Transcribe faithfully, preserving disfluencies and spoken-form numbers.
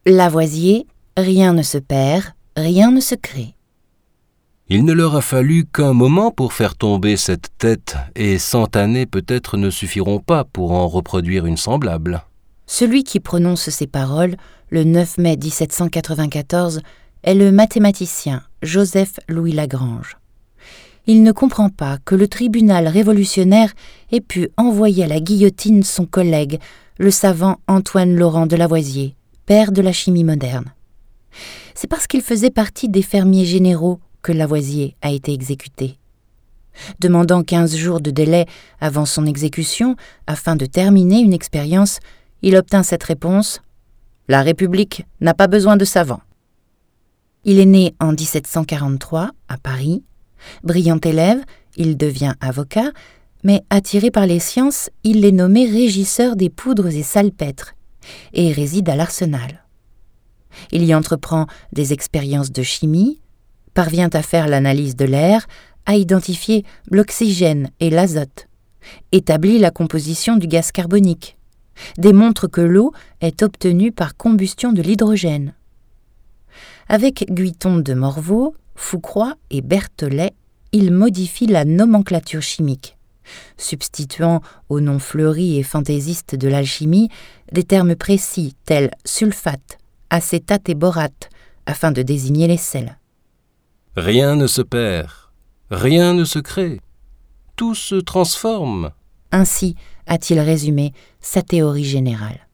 Lavoisier, rien ne se perd, rien ne se crée. Il ne leur a fallu qu'un moment pour faire tomber cette tête, et cent années peut-être ne suffiront pas pour en reproduire une semblable. Celui qui prononce ces paroles, le neuf mai mille sept cent quatre-vingt-quatorze, est le mathématicien Joseph-Louis Lagrange. Il ne comprend pas que le tribunal révolutionnaire ait pu envoyer à la guillotine son collègue, le savant Antoine-Laurent de Lavoisier, père de la chimie moderne. C'est parce qu'il faisait partie des fermiers généraux que Lavoisier a été exécuté. Demandant quinze jours de délai avant son exécution afin de terminer une expérience, il obtint cette réponse « La République n'a pas besoin de savants ». Il est né en mille sept cent quarante-trois à Paris. Brillant élève, il devient avocat, mais attiré par les sciences, il est nommé régisseur des poudres et salpêtres et réside à l'Arsenal. Il y entreprend des expériences de chimie, parvient à faire l'analyse de l'air, à identifier l'oxygène et l'azote, établit la composition du gaz carbonique, démontre que l'eau est obtenue par combustion de l'hydrogène. Avec Guiton de Morveau, Foucroy et Berthollet, il modifie la nomenclature chimique, substituant aux noms fleuris et fantaisistes de l'alchimie des termes précis tels sulfate, acétate et borate, afin de désigner les sels. Rien ne se perd, rien ne se crée, tout se transforme. Ainsi a-t-il résumé sa théorie générale.